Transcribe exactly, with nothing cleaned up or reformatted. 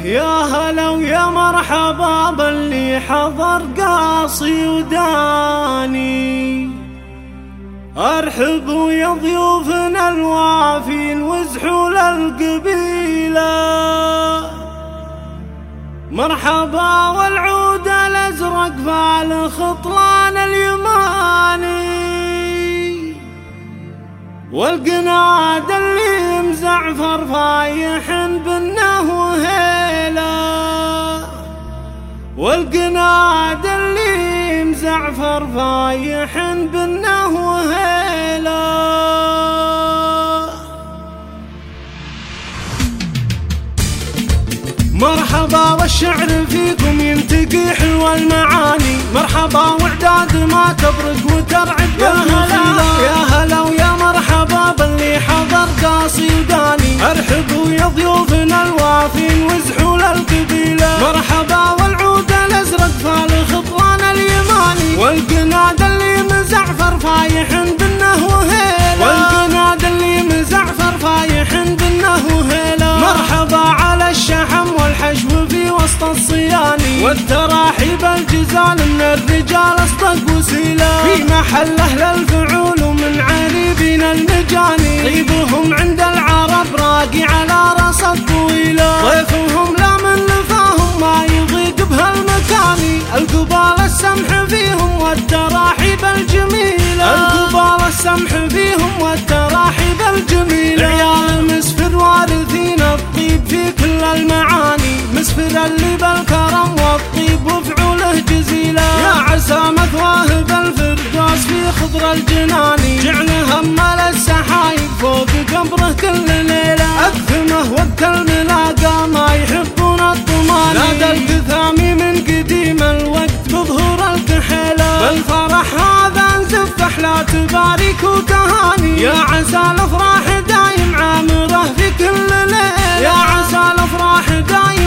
يا هلا ويا مرحبا باللي حضر قاصي وداني، ارحبوا يا ضيوفنا الوافين وازحوا للقبيلة. مرحبا والعود الازرق فالخطلان اليماني، والقناد اللي مزعفر فايح بنه وهيله، والقناد اللي مزعفر فايح بنه وهيله. مرحبا والشعر فيكم ينتقي حلو المعاني، مرحبا وعداد ما تبرق وترعد بالمثيلة. يا هلا ويا مرحبا باللي حضر قاصي وداني، ارحبوا يا ضيوفنا الوافين وازحوا للقبيلة. مرحبا والعود الازرق فالخطلان اليماني، والقناد اللي مزعفر فايح بنه وهيله، والقناد اللي مزعفر فايح بنه وهيله. مرحبا على الشحم والحشو في وسط الصياني، والتراحيب الجزال من الرجال اصدق وسيله. في محل اهل الفعول ومن عريبين المجاني، طيبهم عند العرب راقي على راس الطويله. ضيفهم لا من لفاهم ما يضيق بهالمكاني، القبال السمح فيهم والتراحيب الجميله، القبال السمح فيهم والتراحيب الجميله. عيال مسفر وارثين الطيب في كل المعاني، مسفر اللي بالكرم والطيب وفعوله جزيله. يا عسى مثواه بالفردوس في خضر الجناني، جعل هم السحايب فوق قبره كل ليله. اكثمه وقت الملاقى ما يحبون الطماني، نادى الكثامي من قديم الوقت بظهور الكحيله. بالفرح هذا نزف احلى تباريك وتهاني، يا عسى الافراح دايم عامره في كل ليله، يا عسى الافراح دايم